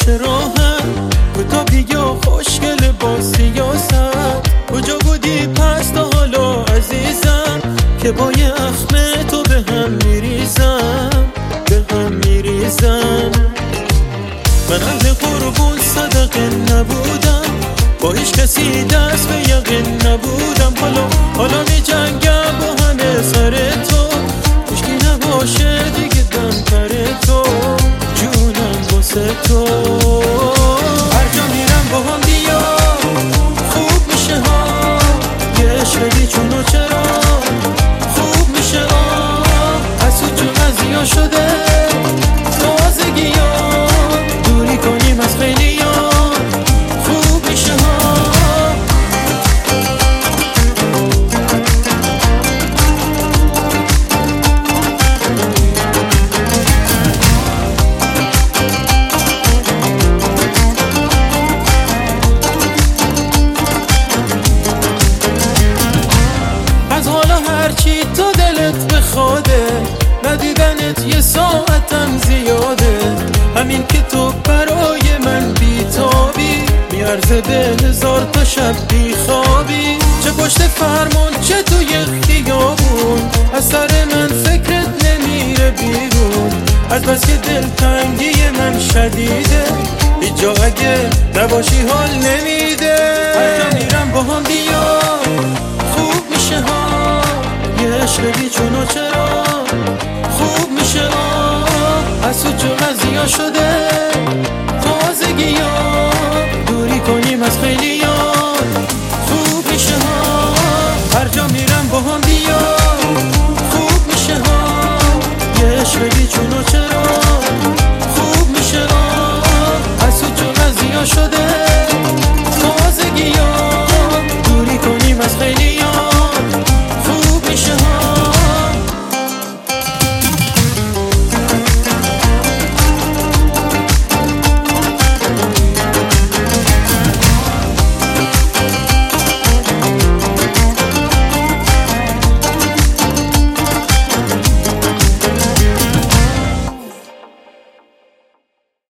باشه راهم تا بیا خوشگل با سیاست کجا بودی پس تا حالا عزیزم که با یه اخمه تو به هم میریزم من اهل قربون صدقه نبودم با هیچ کسی دست به یقین نبودم حالا می جنگم با همه سر تو هیچکی نباشه دیگه دم پر تو جونم واسه تو هر جا میرم با هم بیا خوب میشه ها یه عشقی چونو چرا خوب میشه از تو جو قضیه شده تازگی ها دوری کنیم از خیلی ها خوب میشه ها از حالا هرچی تو دلت بخواده ندیدنت یه ساعتم زیاده همین که تو برای من بیتابی میارزه به 1000 تا شب بیخوابی چه پشت فرمون چه توی خیابون از سر من فکرت نمیره بیرون از بس که دلتنگی من شدیده هیچ جا اگه نباشی حال نمیده هر جا میرم با هم بیا خوب میشه ها یه عشقی چونو چرا خوب میشه از تو جو قضیه شده